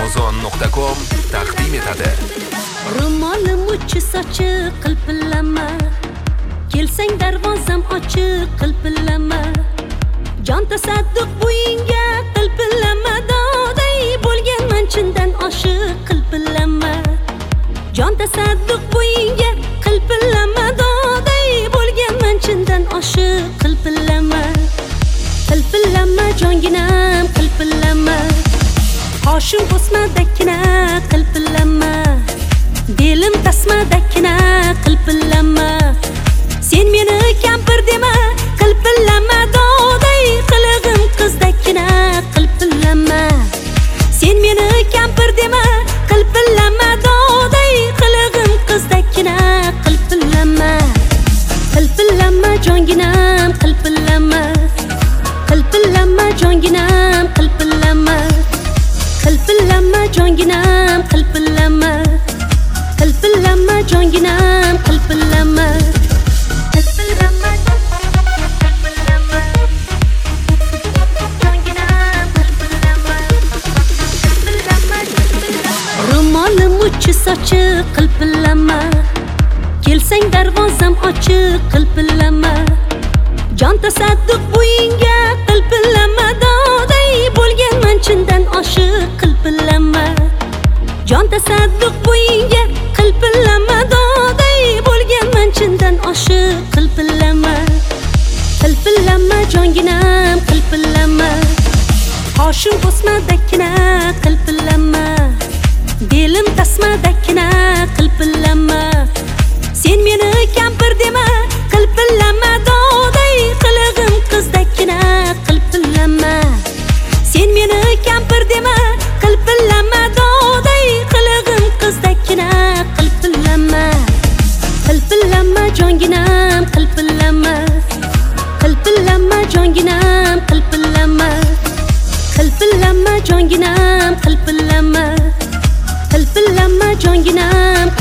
Amazon.com taqdim etadi. Ro'molim uchi sochi qilpillama, kelsang darvozam ochiq qilpillama. Jon tasadduq bo'yinga qilpillama, doday bo'lganman chindan oshiq qilpillama. Jon tasadduq bo'yinga qilpillama, doday bo'lganman chindan oshiq qilpillama. Qilpillama jonginam qilpillama, qoshim o'smadakina qilpillama, belim tasmadakina qilpillama. Sen meni kampir dema qilpillama, doday qilig'im qizdakina qilpillama. Sen meni kampir dema qilpillama, doday qilig'im qizdakina qilpillama. Qilpillama jonginam qilpillama, qilpillama jonginam qilpillama, qilpillama jonginam qilpillama, qilpillama jonginam qilpillama, qilpillama qilpillama, jonginam qilpillama, qilpillama. Ro'molim uchi sochi qilpillama, kelsang darvozam ochiq qilpillama. Jon tasadduq bo'yinga qilpillama, doday bo'lganman chindan oshiq qilpillama. Jon tasadduq bo'yinga qilpillama, doday bo'lganman chindan oshiq qilpillama. Qilpillama jonginam qilpillama, qoshim o'smadakina qilpillama, belim tasmadakina qilpillama. Sen meni kampir dema qilpillama, doday qilig'im qizdakina qilpillama. Sen meni kampir dema qilpillama, doday qilig'im qizdakina qilpillama. Qilpillama jonginam qilpillama, qilpillama jonginam qilpillama, qilpillama jonginam qilpillama, qilpillama jonginam